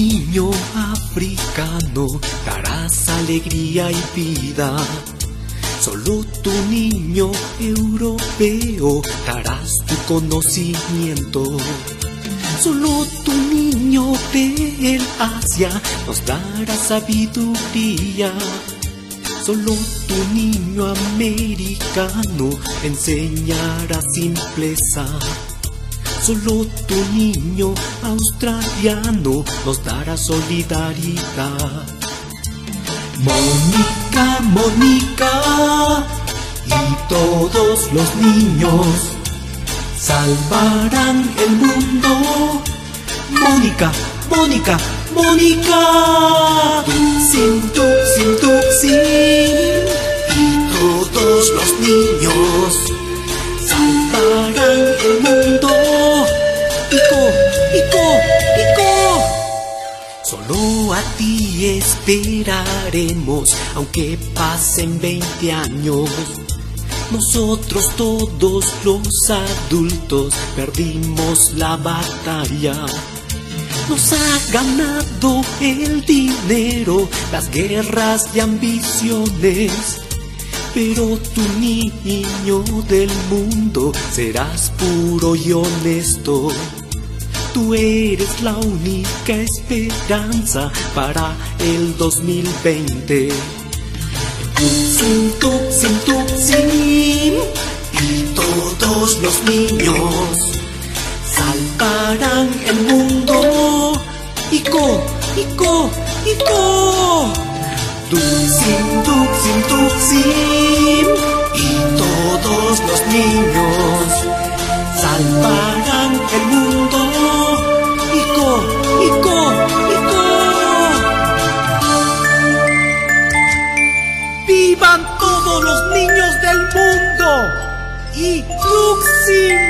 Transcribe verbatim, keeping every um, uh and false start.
niño africano darás alegría y vida. Solo tu niño europeo darás tu conocimiento. Solo tu niño del Asia nos dará sabiduría. Solo tu niño americano enseñará simpleza. Solo tu niño australiano nos dará solidaridad. Mónica, Mónica y todos los niños salvarán el mundo. Mónica, Mónica, Mónica. Tuxin, Tuxin, Tuxin y todos los niños salvarán el mundo. Ico, Ico, Ico. Solo a ti esperaremos, aunque pasen veinte años. Nosotros todos los adultos perdimos la batalla. Nos ha ganado el dinero, las guerras y ambiciones. Pero tu niño del mundo serás puro y honesto. Tú eres la única esperanza para el dos mil veinte. Tuxin, Tuxin, Tuxin y todos los niños salvarán el mundo. Ico, Ico, Ico. Tuxin, Tuxin, Tuxin y todos los niños salvarán el mundo. Ico, Ico, Ico. ¡Vivan todos los niños del mundo! ¡Y Tuxin!